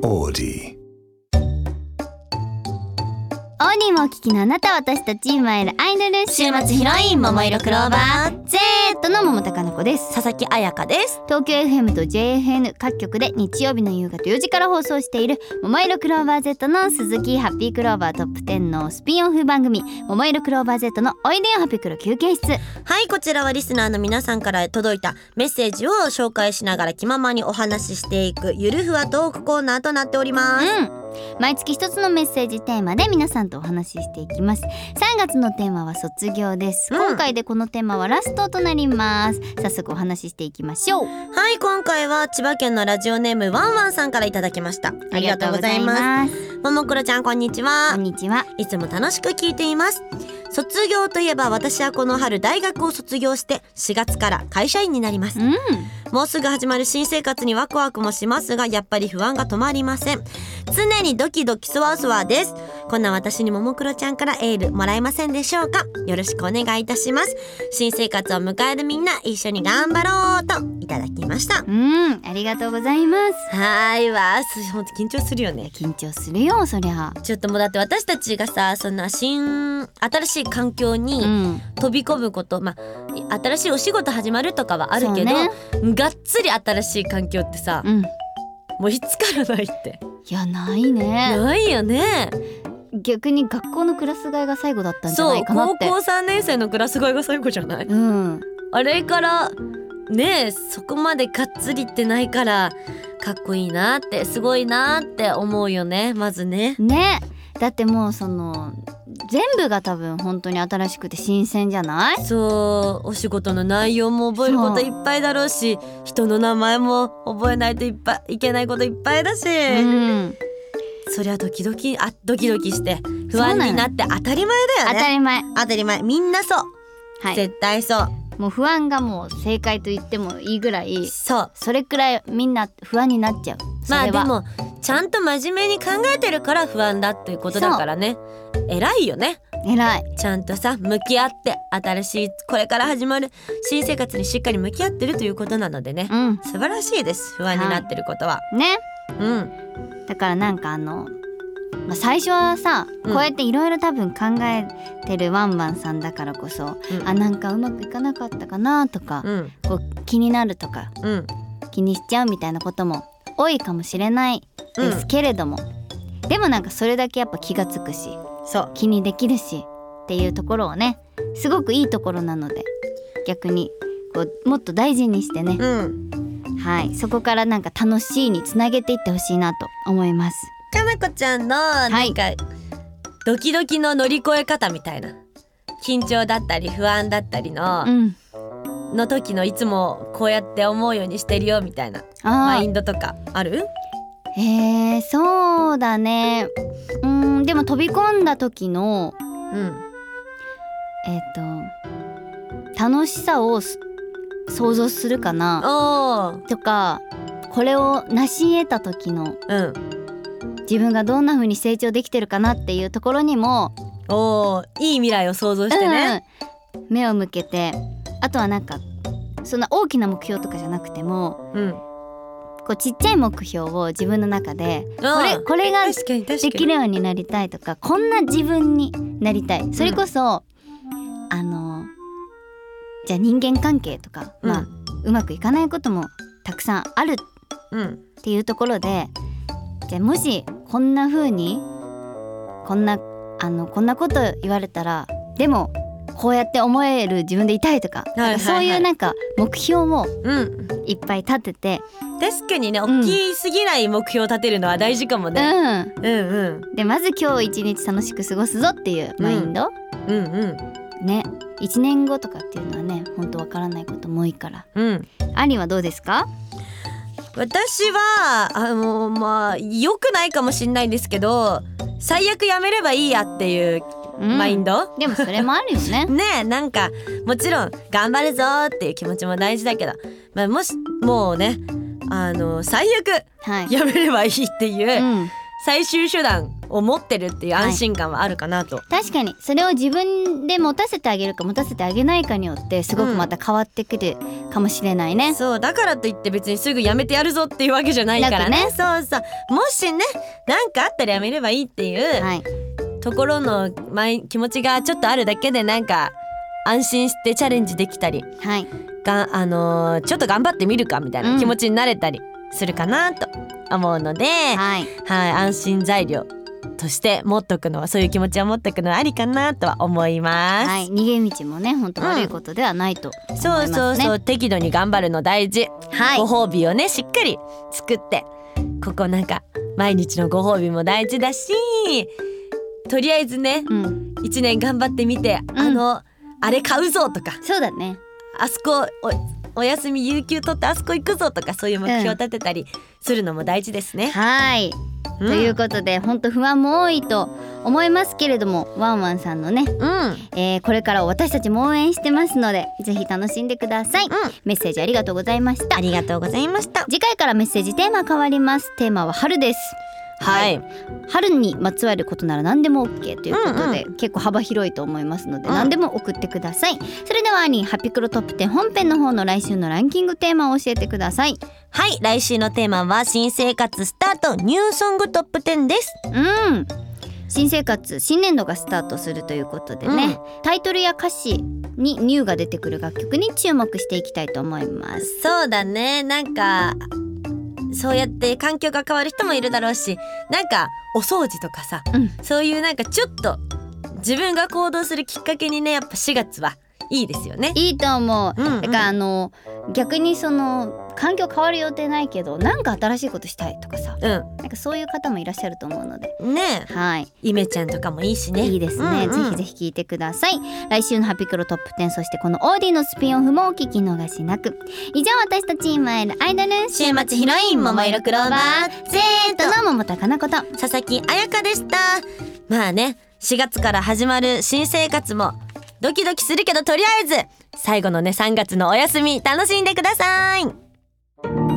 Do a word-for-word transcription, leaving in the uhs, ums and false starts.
オーディオーディもお聞きのあなた、私たち今いるアイドル週末ヒロイン桃色クローバー Z の桃高菜子です。 佐々木彩香です。 東京 エフエム と ジェイエフエヌ 各局で日曜日の夕方よじから放送している桃色クローバー Z の鈴木ハッピークローバートップじゅうのスピンオフ番組桃色クローバー Z のおいでよハピクロ休憩室。 はい、こちらはリスナーの皆さんから届いたメッセージを紹介しながら気ままにお話ししていくゆるふわトークコーナーとなっております。 うん毎月一つのメッセージテーマで皆さんとお話ししていきます。さんがつのテーマは卒業です、うん、今回でこのテーマはラストとなります。早速お話ししていきましょう。 はい、今回は千葉県のラジオネームワンワンさんからいただきました。ありがとうございます。ももクロちゃん、こんにちは。 こんにちは。 いつも楽しく聞いています。卒業といえば私はこの春大学を卒業してしがつから会社員になります、うん、もうすぐ始まる新生活にワクワクもしますが、やっぱり不安が止まりません。常にドキドキそわそわです。こんな私にももクロちゃんからエールもらえませんでしょうか。よろしくお願いいたします。新生活を迎えるみんな一緒に頑張ろうといただきました。 うん、ありがとうございます。 はいわ、ほんと緊張するよね。 緊張するよ、そりゃ。 ちょっともうだって私たちがさ、そんな新新しい環境に飛び込むこと、うん、まあ新しいお仕事始まるとかはあるけど、ね、がっつり新しい環境ってさ、うん、もういつからないって。 いや、ないね。 ないよね。 逆に学校のクラス替えが最後だったんじゃないかなって。 そう、高校さんねん生のクラス替えが最後じゃない、うん、あれからね、そこまでがっつりってないからかっこいいなって、すごいなって思うよね。まずね。 ね、だってもうその全部が多分本当に新しくて新鮮じゃない？ そう、お仕事の内容も覚えることいっぱいだろうし、人の名前も覚えないといっぱいいけないこといっぱいだし、うん、そりゃドキドキあドキドキして不安になって当たり前だよね。 当たり前当たり前、みんなそう、はい、絶対そう。 もう不安がもう正解と言ってもいいぐらい、 そうそれくらいみんな不安になっちゃう。 まあでもちゃんと真面目に考えてるから不安だっていうことだからね。偉いよね。 偉い。 ちゃんとさ向き合って、新しいこれから始まる新生活にしっかり向き合ってるということなのでね、うん、素晴らしいです。不安になってることは、はい、 ね、 うん、 だからなんかあのまあ、最初はさ、うん、こうやっていろいろ多分考えてるワンワンさんだからこそ、うん、あなんかうまくいかなかったかなとか、うん、こう気になるとか、うん、気にしちゃうみたいなことも多いかもしれないですけれども、うん、でもなんかそれだけやっぱ気がつくし、そう気にできるしっていうところをね、すごくいいところなので、逆にこうもっと大事にしてね、うん、はい、そこからなんか楽しいにつなげていってほしいなと思います。 かなこちゃんのなんか、はい、ドキドキの乗り越え方みたいな、緊張だったり不安だったりの、うん、の時のいつもこうやって思うようにしてるよみたいなマインドとかある？ えー、そうだね。うーん、でも飛び込んだ時の、うん、えっと楽しさを想像するかなとか、これを成し得た時の、うん、自分がどんな風に成長できてるかなっていうところにも、 おー、いい未来を想像してね、 うん、目を向けて、あとはなんかそんな大きな目標とかじゃなくても、うん、こうちっちゃい目標を自分の中でこれ、これができるようになりたいとか、こんな自分になりたい、それこそ、うん、あのじゃあ人間関係とか、うん、まあうまくいかないこともたくさんあるっていうところで、じゃあもしこんな風にこんなあのこんなこと言われたら、でもこうやって思える自分でいたいとか、はいはいはい、そういうなんか目標をいっぱい立てて、 うん、確かにね、大きすぎない目標を立てるのは大事かもね、うん、うんうん。 でまず今日一日楽しく過ごすぞっていうマインド、うん、うんうんね、いちねんごとかっていうのはね、本当わからないことも多いから、うん、アリはどうですか？ 私はあのまあ良くないかもしれないんですけど、最悪やめればいいやっていうマインド、 うん、でもそれもあるよねねえ、なんかもちろん頑張るぞっていう気持ちも大事だけど、まあ、もしもうね、あの最悪やめればいいっていう、はい、 最終手段を持ってるっていう安心感はあるかなと、 はい、確かにそれを自分で持たせてあげるか持たせてあげないかによってすごくまた変わってくるかもしれないね、 うん、そうだからといって別にすぐやめてやるぞっていうわけじゃないからね、そうそうもしねなんかあったらやめればいいっていう、はい、ところの気持ちがちょっとあるだけでなんか安心してチャレンジできたり、はい、があのー、ちょっと頑張ってみるかみたいな気持ちになれたりするかなと思うので、うんはいはい、安心材料として持っとくのはそういう気持ちを持っておくのはありかなとは思います、はい、 逃げ道もね本当悪いことではないと思いますね、 うん、そうそうそう適度に頑張るの大事、はい、ご褒美をねしっかり作ってここなんか毎日のご褒美も大事だしとりあえずね、うん、いちねん頑張ってみて、うん、あのあれ買うぞとかそうだねあそこお, お休み有給取ってあそこ行くぞとかそういう目標を立てたりするのも大事ですね、うん、 はい、うん、ということで本当不安も多いと思いますけれどもワンワンさんのね、うんえー、これから私たちも応援してますのでぜひ楽しんでください、うん、メッセージありがとうございました。 ありがとうございました。 次回からメッセージテーマ変わります。テーマは春です。はい、春にまつわることなら何でも OK ということで、うんうん、結構幅広いと思いますので、うん、何でも送ってください。それではアニーハピクロトップテン本編の方の来週のランキングテーマを教えてください。 はい、来週のテーマは新生活スタートニューソングトップテンです。 うん新生活新年度がスタートするということでね、うん、タイトルや歌詞にニューが出てくる楽曲に注目していきたいと思います。 そうだねなんかそうやって環境が変わる人もいるだろうしなんかお掃除とかさ、うん、そういうなんかちょっと自分が行動するきっかけにねやっぱしがつはいいですよね。 いいと思う、うんうん、だからあの逆にその環境変わる予定ないけどなんか新しいことしたいとかさ、うん、なんかそういう方もいらっしゃると思うのでねはい、イメちゃんとかもいいしねいいですね、うんうん、ぜひぜひ聞いてください。来週のハピクロトップテンそしてこのオーディのスピンオフもお聞き逃しなく。以上私たち今会えるアイドル週末ヒロイン桃色クローバー Z の桃田かなこと佐々木彩香でした。まあねしがつから始まる新生活もドキドキするけどとりあえず最後のねさんがつのお休み楽しんでください。